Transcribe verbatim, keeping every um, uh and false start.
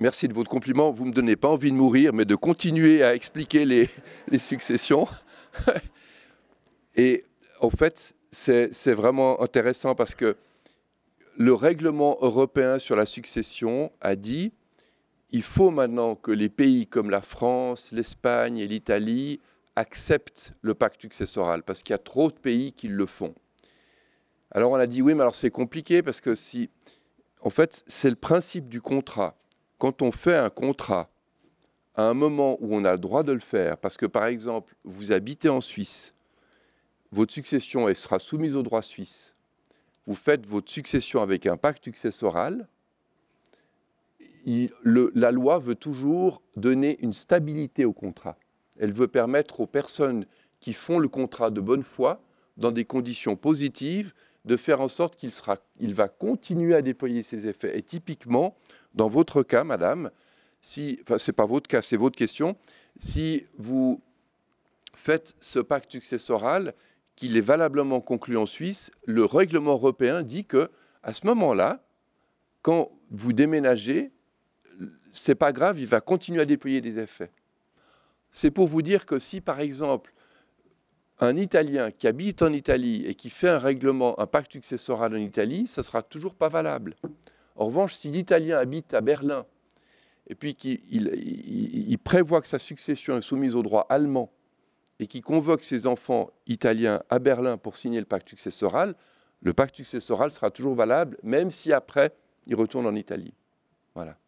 merci de votre compliment. Vous ne me donnez pas envie de mourir, mais de continuer à expliquer les, les successions. Et en fait, c'est vraiment intéressant parce que le règlement européen sur la succession a dit il faut maintenant que les pays comme la France, l'Espagne et l'Italie acceptent le pacte successoral parce qu'il y a trop de pays qui le font. Alors on a dit oui, mais alors c'est compliqué parce que si, en fait, c'est le principe du contrat. Quand on fait un contrat à un moment où on a le droit de le faire, parce que par exemple, vous habitez en Suisse, votre succession elle sera soumise au droit suisse, vous faites votre succession avec un pacte successoral, il, le, la loi veut toujours donner une stabilité au contrat. Elle veut permettre aux personnes qui font le contrat de bonne foi, dans des conditions positives, de faire en sorte qu'il sera, il va continuer à déployer ses effets. Et typiquement, dans votre cas, madame, si, enfin, ce n'est pas votre cas, c'est votre question, si vous faites ce pacte successoral, qu'il est valablement conclu en Suisse, le règlement européen dit que, à ce moment-là, quand vous déménagez, c'est pas grave, il va continuer à déployer des effets. C'est pour vous dire que si, par exemple, un Italien qui habite en Italie et qui fait un règlement, un pacte successoral en Italie, ça ne sera toujours pas valable. En revanche, si l'Italien habite à Berlin et puis qu'il il, il, il prévoit que sa succession est soumise au droit allemand et qu'il convoque ses enfants italiens à Berlin pour signer le pacte successoral, le pacte successoral sera toujours valable, même si après, il retourne en Italie. Voilà.